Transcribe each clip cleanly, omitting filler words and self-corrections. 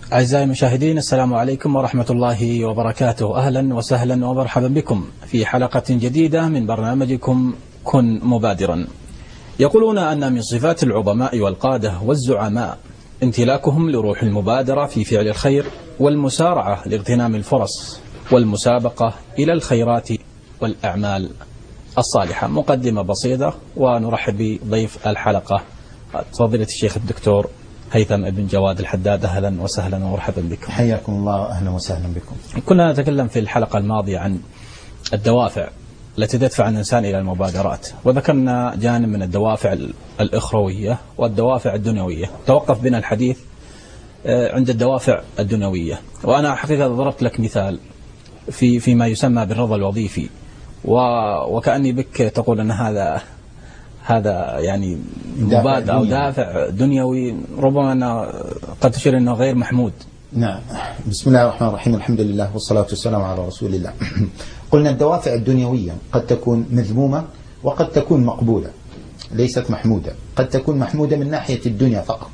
أعزائي المشاهدين، السلام عليكم ورحمة الله وبركاته. أهلا وسهلا ومرحبا بكم في حلقة جديدة من برنامجكم كن مبادرا. يقولون أن من صفات العظماء والقادة والزعماء امتلاكهم لروح المبادرة في فعل الخير والمسارعة لاغتنام الفرص والمسابقة إلى الخيرات والأعمال الصالحة. مقدمة بسيطة ونرحب بضيف الحلقة فضيلة الشيخ الدكتور هيثم بن جواد الحداد. أهلا وسهلا ومرحبا بكم. حياكم الله، أهلا وسهلا بكم. كنا نتكلم في الحلقة الماضية عن الدوافع التي تدفع الإنسان إلى المبادرات، وذكرنا جانب من الدوافع الأخروية والدوافع الدنيوية. توقف بنا الحديث عند الدوافع الدنيوية، وأنا حقيقة ضربت لك مثال فيما يسمى بالرضا الوظيفي، وكأني بك تقول أن هذا يعني مبادرة أو دافع دنيوي، ربما أنه قد تشير أنه غير محمود. نعم، بسم الله الرحمن الرحيم، الحمد لله والصلاة والسلام على رسول الله. قلنا الدوافع الدنيوية قد تكون مذمومة وقد تكون مقبولة، ليست محمودة. قد تكون محمودة من ناحية الدنيا فقط،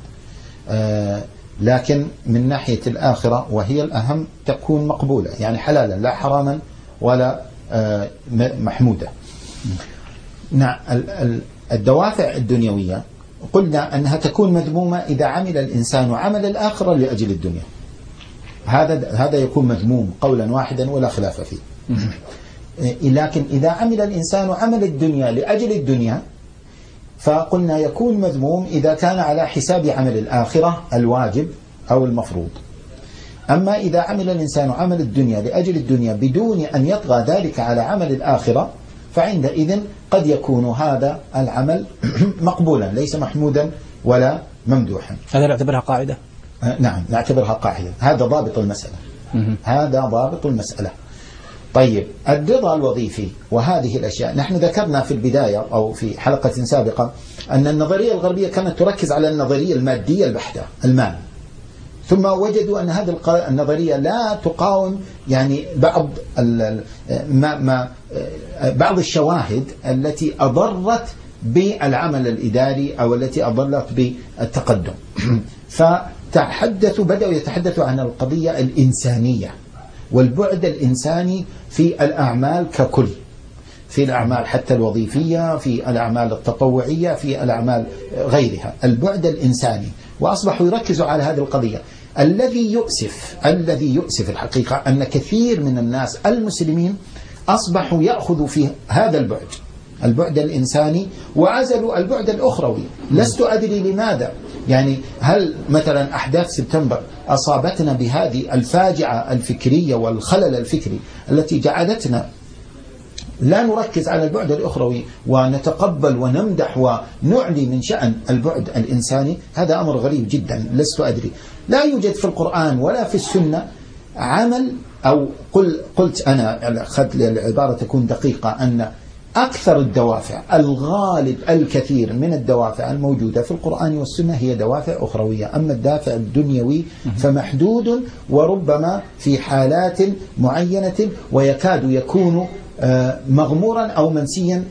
لكن من ناحية الآخرة وهي الأهم تكون مقبولة، يعني حلالا لا حراما ولا محمودة. نعم، الدوافع الدنيوية قلنا أنها تكون مذمومة إذا عمل الإنسان عمل الآخرة لأجل الدنيا. هذا يكون مذموم قولا واحدا ولا خلاف فيه. لكن إذا عمل الإنسان عمل الدنيا لأجل الدنيا فقلنا يكون مذموم إذا كان على حساب عمل الآخرة الواجب أو المفروض. أما إذا عمل الإنسان عمل الدنيا لأجل الدنيا بدون أن يطغى ذلك على عمل الآخرة فعندئذ قد يكون هذا العمل مقبولا، ليس محمودا ولا ممدوحا. هذا نعتبرها قاعدة؟ نعم، نعتبرها قاعدة. هذا ضابط المسألة. هذا ضابط المسألة. طيب، الرضا الوظيفي وهذه الأشياء، نحن ذكرنا في البداية أو في حلقة سابقة أن النظرية الغربية كانت تركز على النظرية المادية البحتة، المال، ثم وجدوا أن هذه النظرية لا تقاوم يعني بعض الشواهد التي أضرت بالعمل الإداري أو التي أضرت بالتقدم. بدأوا يتحدثوا عن القضية الإنسانية والبعد الإنساني في الأعمال ككل، في الأعمال حتى الوظيفية، في الأعمال التطوعية، في الأعمال غيرها، البعد الإنساني. وأصبحوا يركزوا على هذه القضية. الذي يؤسف الحقيقة أن كثير من الناس المسلمين أصبحوا يأخذوا في هذا البعد الإنساني وعزلوا البعد الأخروي. لست أدري لماذا، يعني هل مثلا أحداث سبتمبر أصابتنا بهذه الفاجعة الفكرية والخلل الفكري التي جعلتنا لا نركز على البعد الأخروي ونتقبل ونمدح ونعلي من شأن البعد الإنساني؟ هذا أمر غريب جدا، لست أدري. لا يوجد في القرآن ولا في السنة عمل، أو قلت أنا العبارة تكون دقيقة، أن أكثر الدوافع، الغالب الكثير من الدوافع الموجودة في القرآن والسنة هي دوافع أخروية. أما الدافع الدنيوي فمحدود وربما في حالات معينة، ويكاد يكون مغمورا أو منسيا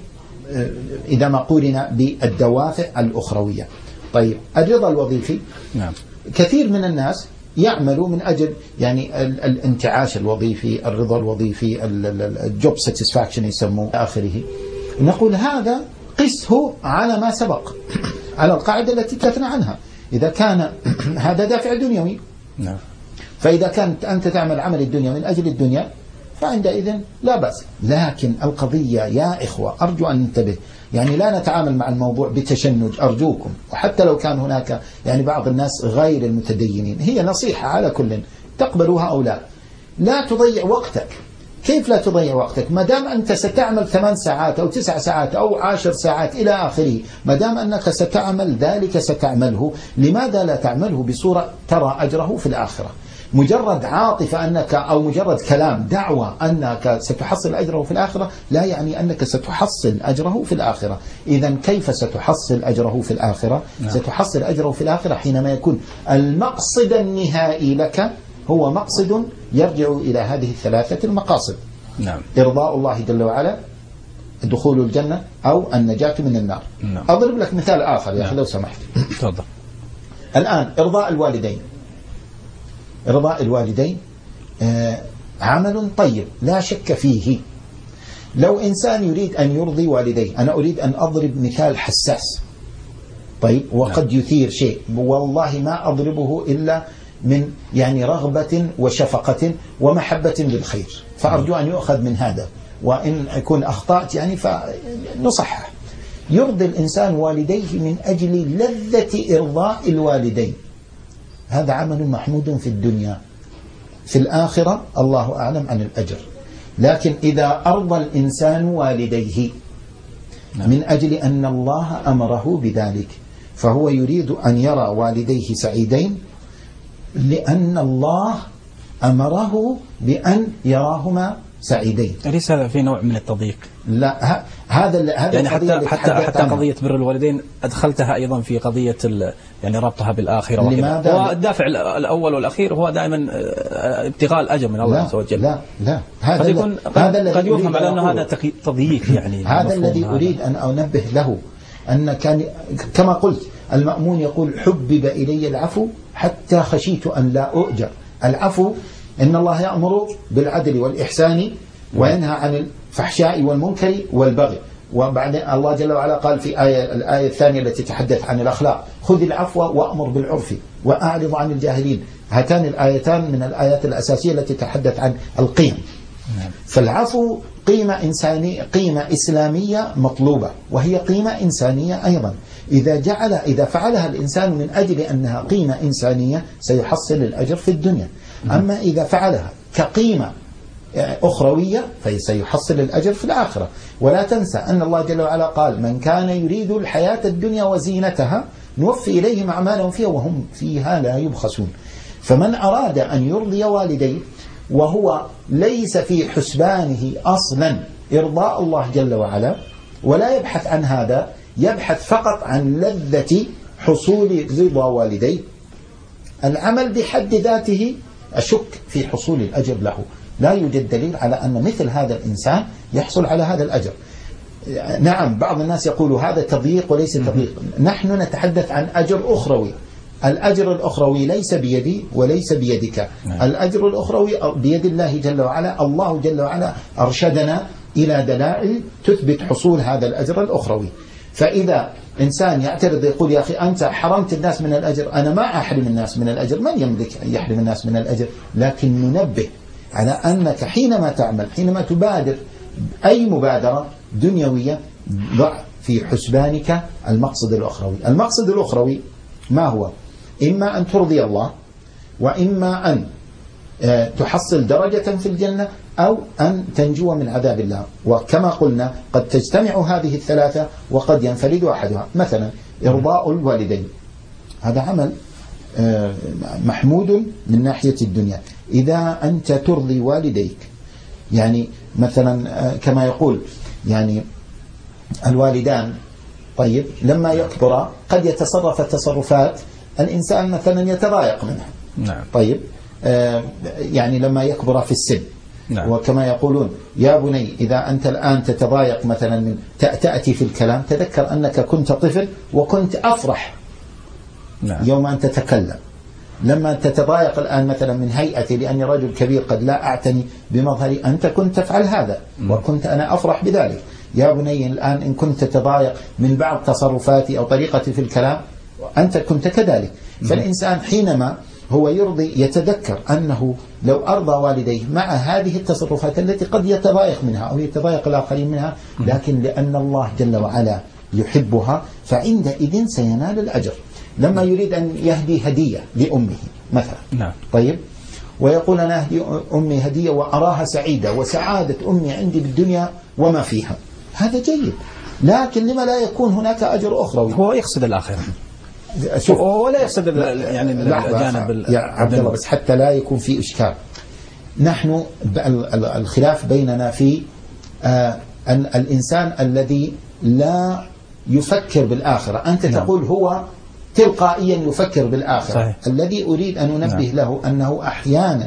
إذا ما قورن بالدوافع الأخروية. طيب، الرضا الوظيفي، نعم، كثير من الناس يعملوا من أجل يعني الانتعاش الوظيفي، الرضا الوظيفي، الجوب ساتسفاكشن يسموه آخره. نقول هذا قسه على ما سبق، على القاعدة التي تكلمنا عنها. إذا كان هذا دافع دنيوي، نعم، فإذا كانت أنت تعمل عمل الدنيا من أجل الدنيا فعندئذ لا بأس. لكن القضية يا إخوة أرجو أن ننتبه، يعني لا نتعامل مع الموضوع بتشنج أرجوكم، وحتى لو كان هناك يعني بعض الناس غير المتدينين، هي نصيحة على كل تقبلوها أو لا. لا تضيع وقتك. كيف لا تضيع وقتك؟ ما دام أنت ستعمل 8 ساعات أو 9 ساعات أو 10 ساعات إلى آخره، ما دام أنك ستعمل ذلك ستعمله، لماذا لا تعمله بصورة ترى أجره في الآخرة؟ مجرد عاطفة أنك أو مجرد كلام دعوة أنك ستحصل أجره في الآخرة لا يعني أنك ستحصل أجره في الآخرة. إذن كيف ستحصل أجره في الآخرة؟ ستحصل أجره في الآخرة حينما يكون المقصد النهائي لك هو مقصد يرجع إلى هذه الثلاثة المقاصد. نعم. إرضاء الله جل وعلا، دخول الجنة، أو النجاة من النار. نعم. أضرب لك مثال آخر يا أخي لو سمحت. تفضل. الآن إرضاء الوالدين، إرضاء الوالدين عمل طيب لا شك فيه. لو إنسان يريد أن يرضي والديه، أنا أريد أن أضرب مثال حساس طيب وقد يثير شيء، والله ما أضربه إلا من يعني رغبة وشفقة ومحبة للخير، فأرجو أن يؤخذ من هذا، وإن أكون أخطأت يعني فنصحح. يرضي الإنسان والديه من أجل لذة إرضاء الوالدين، هذا عمل محمود في الدنيا. في الآخرة الله أعلم عن الأجر. لكن إذا أرضى الإنسان والديه من أجل أن الله أمره بذلك، فهو يريد أن يرى والديه سعيدين لأن الله أمره بأن يراهما سعيدين. أليس هذا في نوع من التضييق؟ لا، هذا يعني حتى قضية بر الوالدين أدخلتها أيضا في قضية يعني ربطها بالآخرة وكذا. والدافع الأول والأخير هو دائما ابتغاء الأجر من الله عز وجل. لا قد يفهم على أن هذا تضييق يعني. هذا الذي أريد أن أنبه له، أن كان كما قلت المأمون يقول حبب إلي العفو حتى خشيت أن لا أؤجر. العفو إن الله يأمر بالعدل والإحسان وينهى عن الفحشاء والمنكر والبغي، وبعد الله جل وعلا قال في الآية الثانية التي تتحدث عن الأخلاق خذ العفو وأمر بالعرف وأعرض عن الجاهلين. هاتان الآيتان من الآيات الأساسية التي تتحدث عن القيم. فالعفو قيمة إنسانية، قيمة إسلامية مطلوبة، وهي قيمة إنسانية أيضا. إذا فعلها الإنسان من أجل أنها قيمة إنسانية سيحصل الأجر في الدنيا. أما إذا فعلها كقيمة أخروية فسيحصل الأجر في الآخرة. ولا تنسى أن الله جل وعلا قال من كان يريد الحياة الدنيا وزينتها نوفي إليهم أعمالهم فيها وهم فيها لا يبخسون. فمن أراد أن يرضي والديه وهو ليس في حسبانه أصلا إرضاء الله جل وعلا ولا يبحث عن هذا، يبحث فقط عن لذة حصول رضا والديه، العمل بحد ذاته أشك في حصول الأجر له. لا يوجد دليل على أن مثل هذا الإنسان يحصل على هذا الأجر. نعم بعض الناس يقول هذا تضييق وليس تضييق. نحن نتحدث عن أجر أخروي. الأجر الأخروي ليس بيدي وليس بيدك. الأجر الأخروي بيد الله جل وعلا. الله جل وعلا أرشدنا إلى دلائل تثبت حصول هذا الأجر الأخروي. فإذا إنسان يعترض يقول يا أخي أنت حرمت الناس من الأجر، أنا ما أحرم الناس من الأجر، من يملك أن يحرم الناس من الأجر؟ لكن ننبه على أنك حينما تعمل، حينما تبادر أي مبادرة دنيوية، ضع في حسبانك المقصد الأخروي. المقصد الأخروي ما هو؟ إما أن ترضي الله، وإما أن تحصل درجة في الجنة، أو أن تنجو من عذاب الله. وكما قلنا قد تجتمع هذه الثلاثة وقد ينفرد أحدها. مثلا إرضاء الوالدين هذا عمل محمود من ناحية الدنيا. إذا أنت ترضي والديك، يعني مثلا كما يقول يعني الوالدان طيب لما يكبر قد يتصرف تصرفات الإنسان مثلا يتضايق منها. نعم. طيب يعني لما يكبر في السن. نعم. وكما يقولون يا بني إذا أنت الآن تتضايق مثلا من تأتي في الكلام، تذكر أنك كنت طفل وكنت أفرح. نعم. يوم أن تتكلم. لما تتضايق الآن مثلا من هيئتي لأني رجل كبير قد لا أعتني بمظهري، أنت كنت تفعل هذا وكنت أنا أفرح بذلك. يا بني الآن إن كنت تتضايق من بعض تصرفاتي أو طريقتي في الكلام أنت كنت كذلك. فالإنسان حينما هو يرضي يتذكر أنه لو أرضى والديه مع هذه التصرفات التي قد يتضايق منها أو يتضايق الآخرين منها، لكن لأن الله جل وعلا يحبها فعندئذ سينال الأجر. لما يريد أن يهدي هدية لأمه مثلا. نعم. طيب ويقول أنا أهدي أمي هدية وأراها سعيدة وسعادة أمي عندي بالدنيا وما فيها، هذا جيد، لكن لما لا يكون هناك أجر أخروي؟ هو يقصد الآخرة ولا يقصد يعني الجانب يا عبد الله، بس حتى لا يكون في إشكال. نحن الخلاف بيننا في أن الإنسان الذي لا يفكر بالآخرة. أنت تقول هو تلقائيا يفكر بالآخرة. صحيح. الذي أريد أن أنبه له أنه أحيانا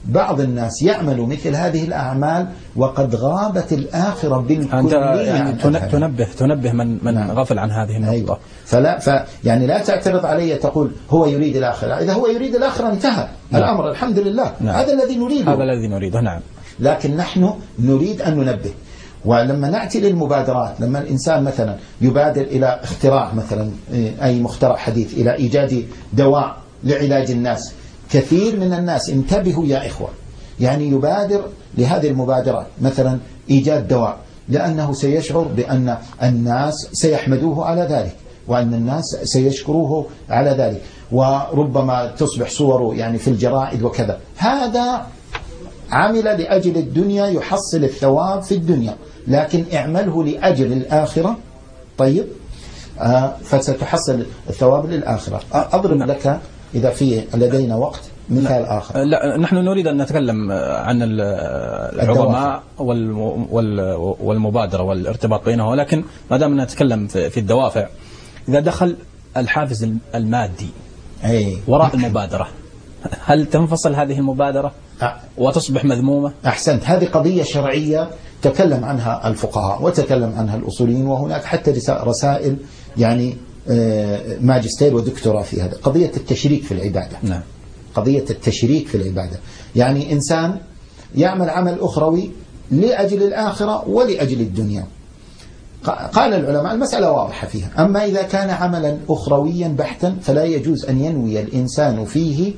بعض الناس يعمل مثل هذه الأعمال وقد غابت الآخرة بالكلية. أنت يعني تنبه من غفل عن هذه النقطة. يعني لا تعترض علي تقول هو يريد الآخرة. إذا هو يريد الآخرة انتهى الأمر، الحمد لله. هذا الذي نريده. نعم. لكن نحن نريد أن ننبه. ولما نأتي للمبادرات، لما الإنسان مثلا يبادر إلى اختراع مثلا أي مخترع حديث، إلى إيجاد دواء لعلاج الناس، كثير من الناس، انتبهوا يا إخوة، يعني يبادر لهذه المبادرات مثلا إيجاد دواء لأنه سيشعر بأن الناس سيحمدوه على ذلك، وأن الناس سيشكروه على ذلك، وربما تصبح صوره يعني في الجرائد وكذا. هذا عمل لأجل الدنيا يحصل الثواب في الدنيا، لكن اعمله لأجل الآخرة طيب فستحصل الثواب للآخرة. أضرب لك إذا في لدينا وقت مثال آخر. لا، نحن نريد أن نتكلم عن العظماء والمبادرة والارتباط بينها، ولكن ما دام نتكلم في الدوافع، إذا دخل الحافز المادي وراء المبادرة، هل تنفصل هذه المبادرة وتصبح مذمومة؟ أحسنت. هذه قضية شرعية تكلم عنها الفقهاء وتكلم عنها الأصوليين، وهناك حتى رسائل يعني ماجستير ودكتوراه في هذا. قضية التشريك في العبادة. نعم. قضية التشريك في العبادة، يعني إنسان يعمل عمل أخروي لأجل الآخرة ولأجل الدنيا. قال العلماء المسألة واضحة فيها. أما إذا كان عملا أخرويا بحتا فلا يجوز أن ينوي الإنسان فيه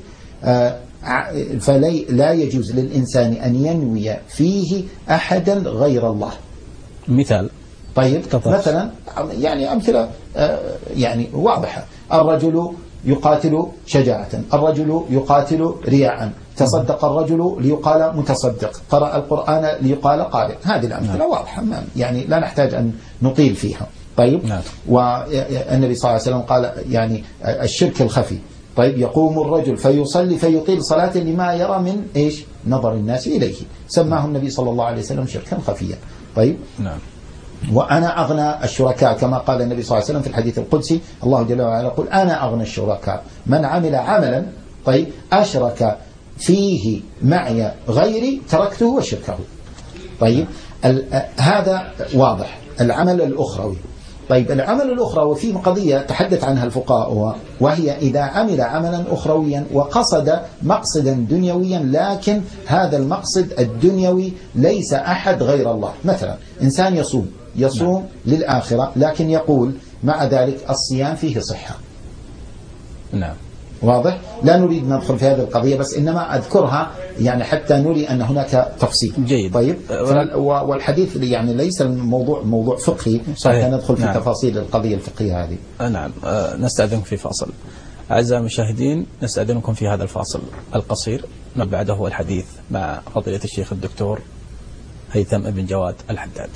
فلا يجوز للإنسان أن ينوي فيه أحدا غير الله. مثال طيب مثلا يعني أمثلة يعني واضحة. الرجل يقاتل شجاعة، الرجل يقاتل رياء، تصدق الرجل ليقال متصدق، قرأ القرآن ليقال قارئ. هذه الأمثلة واضحة يعني لا نحتاج أن نطيل فيها. طيب والنبي صلى الله عليه وسلم قال يعني الشرك الخفي. طيب يقوم الرجل فيصلي فيطيل صلاة لما يرى من إيش نظر الناس إليه، سماه النبي صلى الله عليه وسلم شركا خفيا. طيب نعم. وأنا أغنى الشركاء كما قال النبي صلى الله عليه وسلم في الحديث القدسي، الله جل وعلا يقول أنا أغنى الشركاء من عمل عملا طيب أشرك فيه معي غيري تركته وشركه. طيب هذا واضح. العمل الأخروي. طيب العمل الأخروي في قضية تحدث عنها الفقهاء، وهي إذا عمل عملا أخرويا وقصد مقصدا دنيويا، لكن هذا المقصد الدنيوي ليس أحد غير الله. مثلا إنسان يصوم للآخرة، لكن يقول مع ذلك الصيام فيه صحة. نعم. واضح؟ لا نريد ندخل في هذه القضية، بس إنما أذكرها يعني حتى نري أن هناك تفصيل. جيد. طيب والحديث يعني ليس الموضوع موضوع فقهي حتى ندخل في تفاصيل القضية الفقهية هذه. نعم. نستأذنكم في فاصل. أعزائي المشاهدين، نستأذنكم في هذا الفاصل القصير، ما بعده الحديث مع فضيلة الشيخ الدكتور هيثم بن جواد الحداد.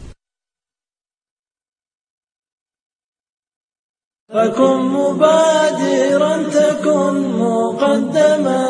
فكن مبادرا تكن مقدما.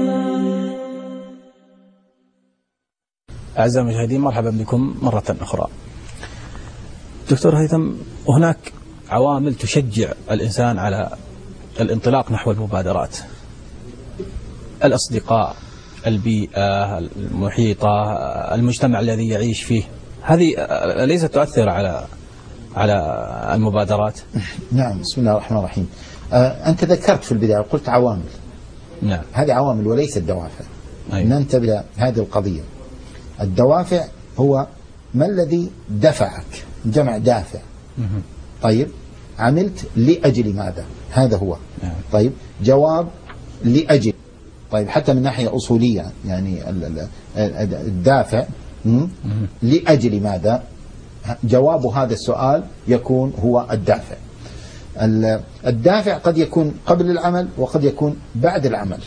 أعزائي المشاهدين، مرحبا بكم مرة أخرى. دكتور هيثم، هناك عوامل تشجع الإنسان على الانطلاق نحو المبادرات: الأصدقاء، البيئة المحيطة، المجتمع الذي يعيش فيه. هذه ليست تؤثر على المبادرات؟ نعم. بسم الله الرحمن الرحيم. أنت ذكرت في البداية قلت عوامل. نعم. هذه عوامل وليست دوافع. ننتبه هذه القضية. الدوافع هو ما الذي دفعك، جمع دافع. طيب عملت لأجل ماذا؟ هذا هو. طيب جواب لأجل. طيب حتى من ناحية أصولية يعني الدافع لأجل ماذا؟ جواب هذا السؤال يكون هو الدافع. الدافع قد يكون قبل العمل وقد يكون بعد العمل.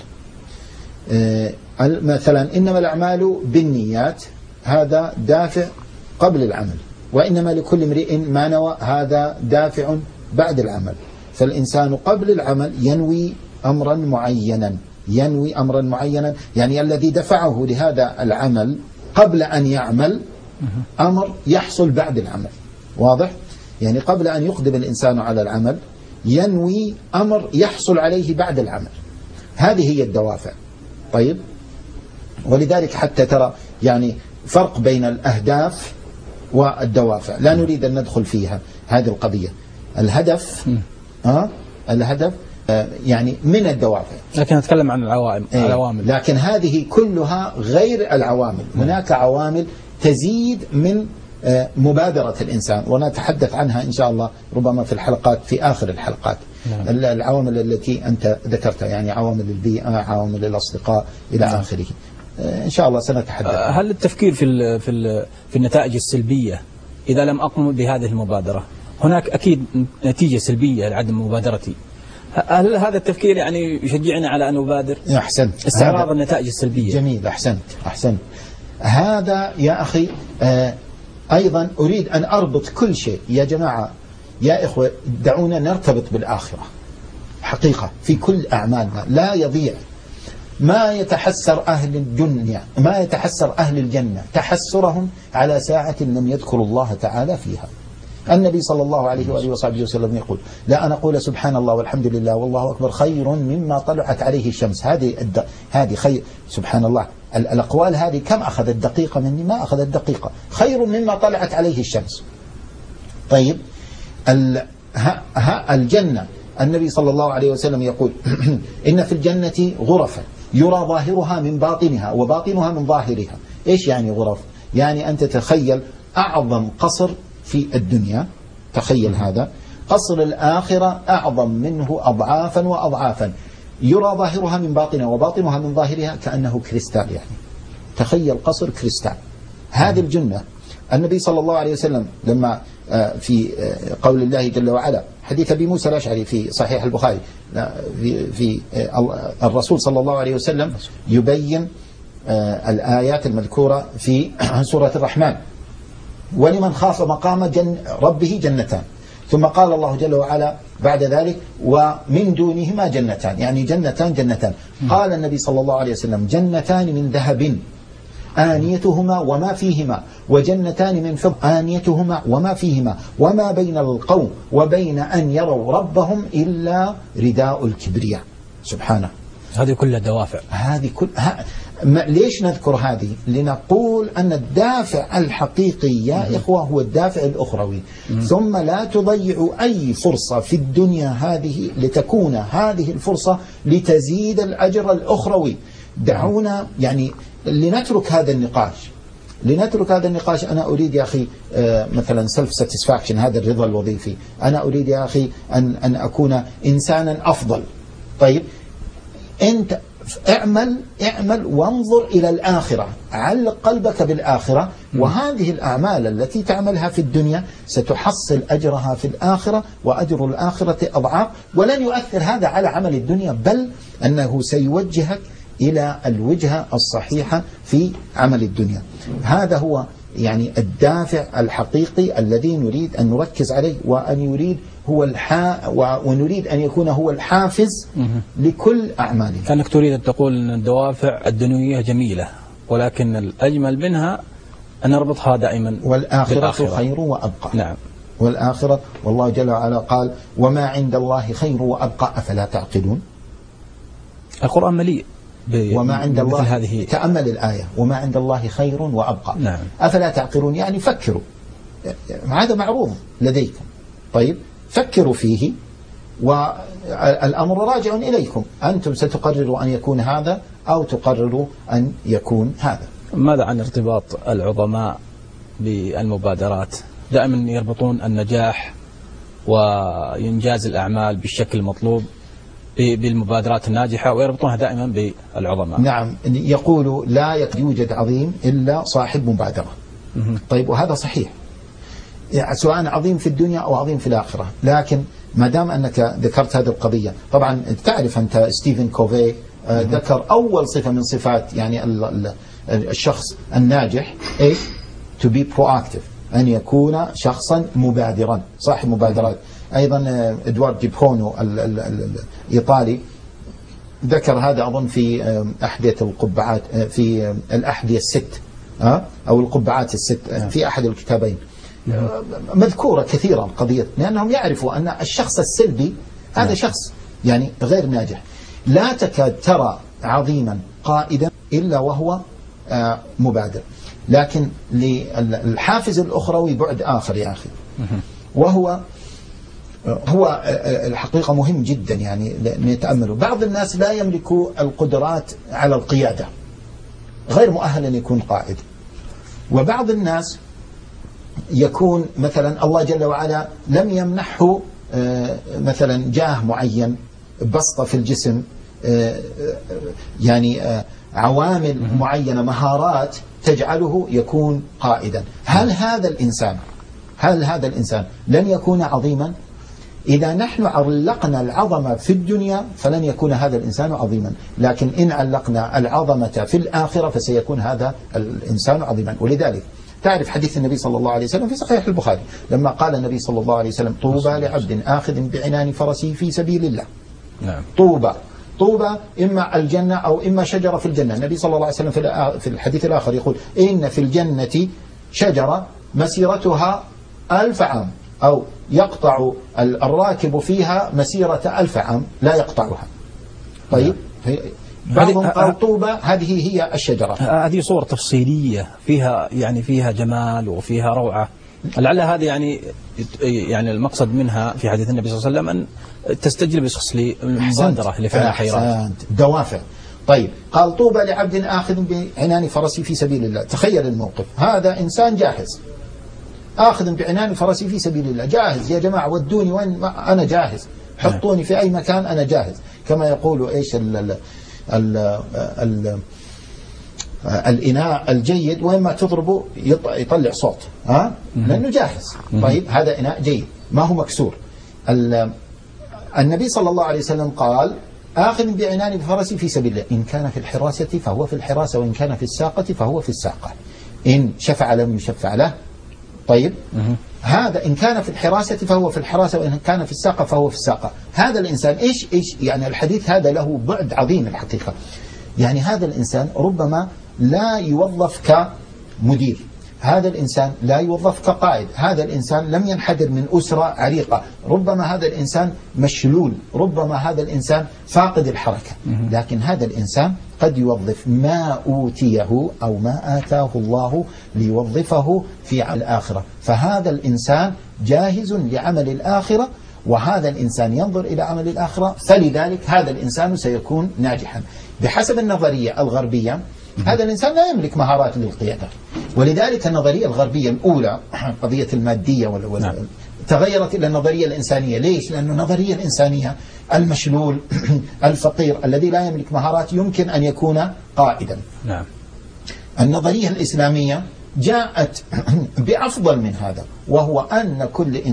مثلا إنما الأعمال بالنيات، هذا دافع قبل العمل، وإنما لكل امرئ ما نوى، هذا دافع بعد العمل. فالإنسان قبل العمل ينوي أمرا معينا، يعني الذي دفعه لهذا العمل قبل أن يعمل أمر يحصل بعد العمل. واضح؟ يعني قبل أن يقدم الإنسان على العمل ينوي أمر يحصل عليه بعد العمل. هذه هي الدوافع. طيب ولذلك حتى ترى يعني فرق بين الأهداف والدوافع، لا نريد أن ندخل فيها هذه القضية. الهدف الهدف يعني من الدوافع، لكن نتكلم عن العوامل. لكن هذه كلها غير العوامل. هناك عوامل تزيد من مبادرة الإنسان، ونتحدث عنها إن شاء الله ربما في الحلقات، في آخر الحلقات. العوامل التي أنت ذكرتها، يعني عوامل البيئة، عوامل الأصدقاء إلى آخره، إن شاء الله سنتحدث. هل التفكير في النتائج السلبية إذا لم أقم بهذه المبادرة، هناك أكيد نتيجة سلبية لعدم مبادرتي، هل هذا التفكير يعني يشجعنا على أن نبادر؟ أحسنت. استعراض النتائج السلبية. جميل، أحسنت. هذا يا أخي أيضا أريد أن أربط كل شيء يا جماعة، يا إخوة، دعونا نرتبط بالآخرة حقيقة في كل أعمالنا، لا يضيع. ما يتحسر أهل الدنيا، ما يتحسر أهل الجنة تحسرهم على ساعة لم يذكروا الله تعالى فيها. النبي صلى الله عليه وآله وصحبه وسلم يقول: لا أنا أقول سبحان الله والحمد لله والله أكبر خير مما طلعت عليه الشمس. هذه خير، سبحان الله. الأقوال هذه كم أخذت دقيقة مني؟ ما أخذت دقيقة. خير مما طلعت عليه الشمس. طيب الجنة، النبي صلى الله عليه وسلم يقول: إن في الجنة غرفا يرى ظاهرها من باطنها وباطنها من ظاهرها. إيش يعني غرف؟ يعني أنت تخيل أعظم قصر في الدنيا، تخيل هذا، قصر الآخرة أعظم منه أضعافا وأضعافا، يرى ظاهرها من باطنها وباطنها من ظاهرها كأنه كريستال. يعني تخيل قصر كريستال. هذه الجنة. النبي صلى الله عليه وسلم لما في قول الله جل وعلا، حديث أبي موسى الأشعري في صحيح البخاري، في الرسول صلى الله عليه وسلم يبين الآيات المذكورة في سورة الرحمن: ولمن خاف مقام ربه جنتان. ثم قال الله جل وعلا بعد ذلك: ومن دونهما جنتان، يعني جنتان. قال النبي صلى الله عليه وسلم: جنتان من ذهب آنيتهما وما فيهما، وجنتان من فضة آنيتهما وما فيهما، وما بين القوم وبين أن يروا ربهم إلا رداء الكبرياء. سبحانه. هذه كلها دوافع. ليش نذكر هذه؟ لنقول أن الدافع الحقيقي يا إخوة هو الدافع الأخروي. ثم لا تضيعوا أي فرصة في الدنيا هذه لتكون هذه الفرصة لتزيد الأجر الأخروي. دعونا يعني لنترك هذا النقاش. أنا أريد يا أخي مثلا self satisfaction، هذا الرضا الوظيفي. أنا أريد يا أخي أن أكون إنسانا أفضل. طيب أنت اعمل وانظر إلى الآخرة، علق قلبك بالآخرة، وهذه الأعمال التي تعملها في الدنيا ستحصل أجرها في الآخرة، وأجر الآخرة أضعاف. ولن يؤثر هذا على عمل الدنيا، بل أنه سيوجهك إلى الوجهة الصحيحة في عمل الدنيا. هذا هو يعني الدافع الحقيقي الذي نريد أن نركز عليه، ونريد أن يكون هو الحافز لكل أعمالنا. كأنك تريد أن تقول أن الدوافع الدنيوية جميلة، ولكن الأجمل منها أن نربطها دائما والآخرة خير وأبقى. نعم. والآخرة، والله جل وعلا قال: وما عند الله خير وأبقى أفلا تعقلون. القرآن مليء وما عند الله هذه. تأمل الآية: وما عند الله خير وأبقى. نعم. أفلا تعقلون، يعني فكروا، هذا معروض لديكم. طيب فكروا فيه، والأمر راجع إليكم. أنتم ستقرروا أن يكون هذا أو تقرروا أن يكون هذا. ماذا عن ارتباط العظماء بالمبادرات؟ دائما يربطون النجاح وإنجاز الأعمال بالشكل المطلوب بالمبادرات الناجحة، ويربطونها دائما بالعظماء. نعم، يقول: لا يوجد عظيم إلا صاحب مبادرة. طيب، وهذا صحيح، يعني سواء عظيم في الدنيا أو عظيم في الآخرة. لكن ما دام أنك ذكرت هذه القضية، طبعا تعرف أنت ستيفن كوفي ذكر أول صفة من صفات يعني الشخص الناجح إيه؟ to be proactive، أن يكون شخصا مبادرا، صاحب مبادرات. أيضا إدوارد جيبونو الإيطالي ذكر هذا أظن في أحذية القبعات، في الأحذية الست أو القبعات الست، في أحد الكتابين مذكورة كثيرا القضية، لأنهم يعرفوا أن الشخص السلبي هذا شخص يعني غير ناجح. لا تكاد ترى عظيما قائدا إلا وهو مبادر. لكن للحافز الأخروي بعد آخر يا أخي، وهو الحقيقة مهم جدا يعني نتأمله. بعض الناس لا يملك القدرات على القيادة، غير مؤهل أن يكون قائد. وبعض الناس يكون مثلا الله جل وعلا لم يمنحه مثلا جاه معين، بسطة في الجسم، يعني عوامل معينة، مهارات تجعله يكون قائدا. هل هذا الإنسان لن يكون عظيما؟ إذا نحن علقنا العظمة في الدنيا فلن يكون هذا الإنسان عظيما، لكن إن علقنا العظمة في الآخرة فسيكون هذا الإنسان عظيما. ولذلك تعرف حديث النبي صلى الله عليه وسلم في صحيح البخاري لما قال النبي صلى الله عليه وسلم: طوبى لعبد آخذ بعنان فرسه في سبيل الله. نعم. طوبى إما الجنة أو إما شجرة في الجنة. النبي صلى الله عليه وسلم في الحديث الآخر يقول: إن في الجنة شجرة مسيرتها 1000 عام، أو يقطع الراكب فيها مسيرة 1000 عام لا يقطعها. طيب، بعضهم قال طوبى هذه هي الشجرة. هذه صور تفصيلية فيها جمال وفيها روعة. لعل هذه يعني المقصد منها في حديث النبي صلى الله عليه وسلم أن تستجلب شخص للمبادرة لفعل خيرات، دوافع. طيب، قال: طوبى لعبد آخذ بعنان فرسي في سبيل الله. تخيل الموقف، هذا إنسان جاهز، آخذ بعنان فرسي في سبيل الله، جاهز. يا جماعة ودوني وين، أنا جاهز، حطوني في أي مكان أنا جاهز. كما يقولوا إيش الإناء الجيد وين ما تضربه يطلع صوت، لأنه جاهز. طيب، هذا إناء جيد ما هو مكسور. النبي صلى الله عليه وسلم قال: آخذ بعنان فرسي في سبيل الله، إن كان في الحراسة فهو في الحراسة، وإن كان في الساقة فهو في الساقة، إن شفع لم يشفع له. طيب، هذا إن كان في الحراسة فهو في الحراسة، وإن كان في الساقة فهو في الساقة. هذا الإنسان إيش يعني الحديث هذا له بعد عظيم الحقيقة. يعني هذا الإنسان ربما لا يوظف كمدير، هذا الإنسان لا يوظف كقائد، هذا الإنسان لم ينحدر من أسرة عريقة، ربما هذا الإنسان مشلول، ربما هذا الإنسان فاقد الحركة، لكن هذا الإنسان قد يوظف ما أوتيه أو ما آتاه الله ليوظفه في الآخرة. فهذا الإنسان جاهز لعمل الآخرة، وهذا الإنسان ينظر إلى عمل الآخرة، فلذلك هذا الإنسان سيكون ناجحا. بحسب النظرية الغربية هذا الإنسان لا يملك مهارات للقيادة، ولذلك النظرية الغربية الأولى قضية المادية تغيرت إلى النظرية الإنسانية. ليش؟ لأن النظرية الإنسانية المشلول الفقير الذي لا يملك مهارات يمكن أن يكون قائدا. نعم. النظرية الإسلامية جاءت بأفضل من هذا، وهو أن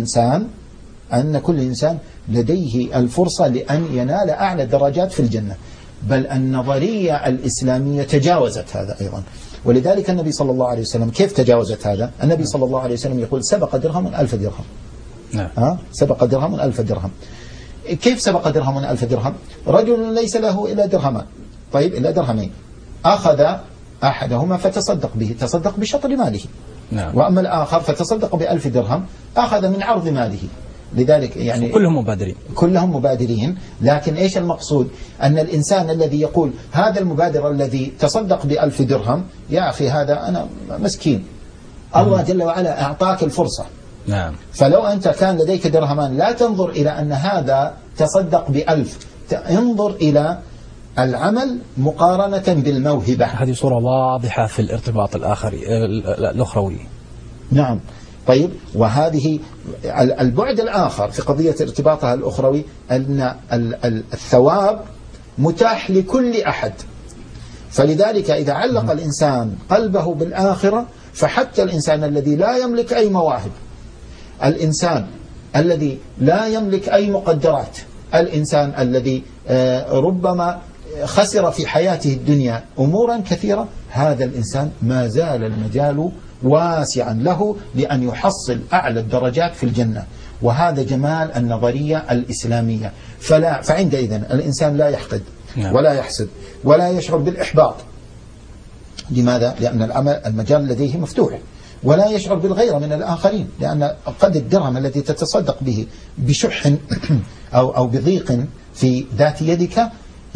كل إنسان لديه الفرصة لأن ينال أعلى الدرجات في الجنة. بل النظرية الإسلامية تجاوزت هذا أيضا. ولذلك النبي صلى الله عليه وسلم كيف تجاوزت هذا؟ النبي صلى الله عليه وسلم يقول: سبق درهم 1000 درهم. نعم. سبق درهم 1000 درهم. كيف سبق درهم 1000 درهم؟ رجل ليس له إلا درهمان، طيب إلا درهمين، أخذ أحدهما فتصدق به، تصدق بشطر ماله. نعم. وأما الآخر فتصدق ب1000 درهم، أخذ من عرض ماله. لذلك يعني كلهم مبادرين. لكن إيش المقصود؟ أن الإنسان الذي يقول هذا المبادر الذي تصدق ب1000 درهم، يا أخي هذا أنا مسكين، الله جل وعلا أعطاك الفرصة. نعم. فلو أنت كان لديك درهمان لا تنظر إلى أن هذا تصدق ب1000، انظر إلى العمل مقارنة بالموهبة. هذه صورة واضحة في الارتباط الأخروي. نعم. طيب، وهذه البعد الآخر في قضية ارتباطها الأخروي أن الثواب متاح لكل أحد. فلذلك إذا علق الإنسان قلبه بالآخرة، فحتى الإنسان الذي لا يملك أي مواهب، الإنسان الذي لا يملك أي مقدرات، الإنسان الذي ربما خسر في حياته الدنيا أمورا كثيرة، هذا الإنسان ما زال المجال واسعا له لأن يحصل أعلى الدرجات في الجنة. وهذا جمال النظرية الإسلامية. فعندئذ الإنسان لا يحقد ولا يحسد ولا يشعر بالإحباط. لماذا؟ لأن المجال لديه مفتوح. ولا يشعر بالغيرة من الآخرين، لأن قد الدرهم الذي تتصدق به بشح أو بضيق في ذات يدك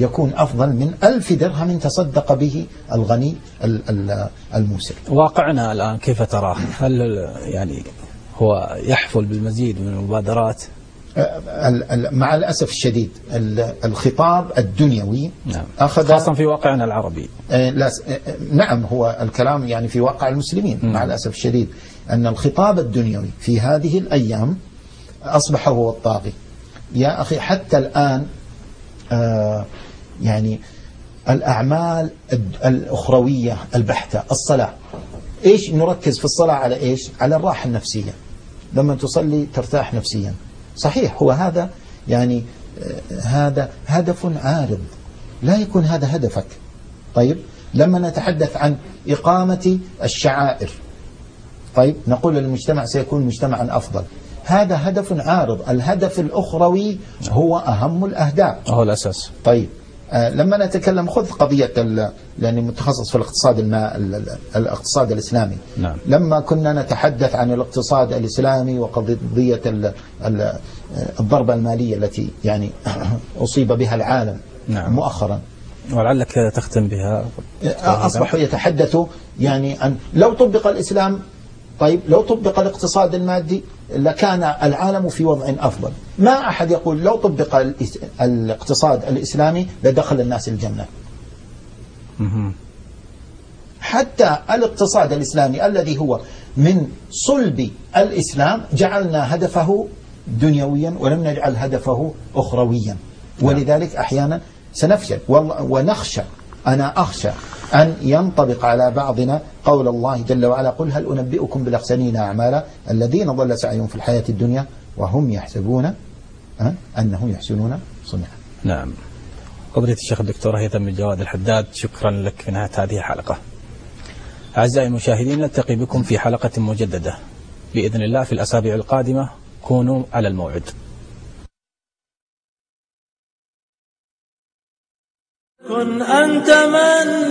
يكون أفضل من 1000 درهم تصدق به الغني الموسر. واقعنا الآن كيف تراه؟ هل يعني هو يحفل بالمزيد من المبادرات؟ مع الأسف الشديد الخطاب الدنيوي نعم. أخذ خاصة في واقعنا العربي. نعم، هو الكلام يعني في واقع المسلمين. مع الأسف الشديد أن الخطاب الدنيوي في هذه الأيام أصبح هو الطاغي. يا أخي حتى الآن يعني الأعمال الأخروية البحتة، الصلاة، إيش نركز في الصلاة على إيش؟ على الراحة النفسية. لما تصلي ترتاح نفسيا. صحيح، هو هذا يعني هذا هدف عارض، لا يكون هذا هدفك. طيب لما نتحدث عن إقامة الشعائر، طيب نقول المجتمع سيكون مجتمعا أفضل، هذا هدف عارض. الهدف الأخروي هو أهم الأهداف، هو الأساس. طيب لما نتكلم، خذ قضية لأني متخصص في الاقتصاد الإسلامي. نعم. لما كنا نتحدث عن الاقتصاد الإسلامي وقضية الضربة المالية التي يعني أصيب بها العالم نعم. مؤخرا، ولعلك تختم بها، أصبحوا يتحدثوا يعني أن لو طبق الإسلام، طيب لو طبق الاقتصاد المادي لكان العالم في وضع أفضل. ما أحد يقول لو طبق الاقتصاد الإسلامي لدخل الناس الجنة. حتى الاقتصاد الإسلامي الذي هو من صلب الإسلام جعلنا هدفه دنيويا ولم نجعل هدفه أخرويا، ولذلك أحيانا سنفشل ونخشى. أنا أخشى أن ينطبق على بعضنا قول الله جل وعلا: قل هل أنبئكم بالأخسرين أعمالا الذين ضل سعيهم في الحياة الدنيا وهم يحسبون أنهم يحسنون صنعا. نعم. فضيلة الشيخ الدكتور هيثم بن جواد الحداد، شكرا لك في نهاية هذه الحلقة. أعزائي المشاهدين، نلتقي بكم في حلقة مجددة بإذن الله في الأسابيع القادمة. كونوا على الموعد. كن أنت من